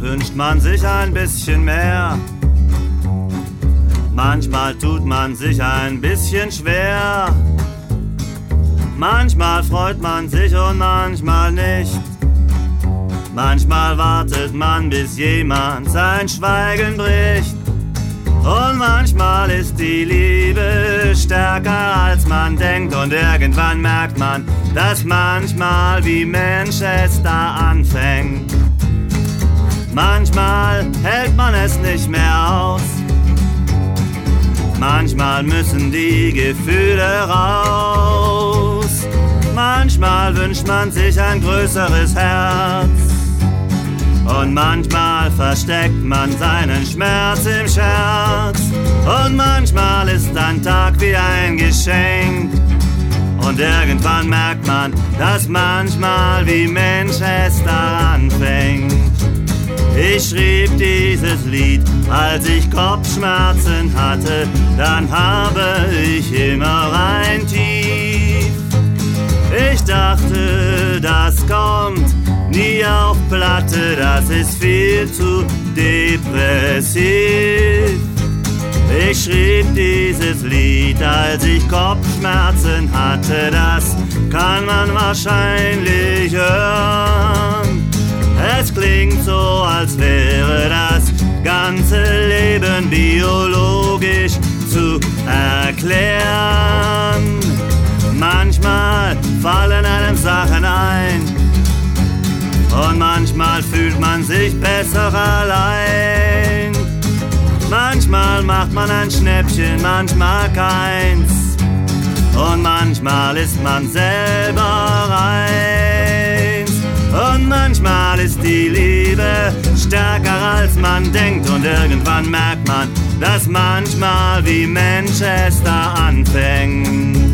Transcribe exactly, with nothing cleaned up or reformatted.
wünscht man sich ein bisschen mehr. Manchmal tut man sich ein bisschen schwer. Manchmal freut man sich und manchmal nicht. Manchmal wartet man, bis jemand sein Schweigen bricht. Und manchmal ist die Liebe stärker als man denkt. Und irgendwann merkt man, dass manchmal wie Mensch es da anfängt. Manchmal hält man es nicht mehr aus. Manchmal müssen die Gefühle raus. Manchmal wünscht man sich ein größeres Herz. Und manchmal versteckt man seinen Schmerz im Scherz. Und manchmal ist ein Tag wie ein Geschenk. Und irgendwann merkt man, dass manchmal wie Mensch es daran fängt. Ich schrieb dieses Lied, als ich Kopfschmerzen hatte, dann habe ich immer ein Tief. Ich dachte, das kommt nie auf Platte, das ist viel zu depressiv. Ich schrieb dieses Lied, als ich Kopfschmerzen hatte, das kann man wahrscheinlich hören. Es klingt so, als wäre das ganze Leben biologisch zu erklären. Manchmal fallen einem Sachen ein und manchmal fühlt man sich besser allein. Manchmal macht man ein Schnäppchen, manchmal keins. Und manchmal ist man selber eins. Und manchmal ist die Liebe stärker als man denkt. Und irgendwann merkt man, dass manchmal wie Mensch es da anfängt.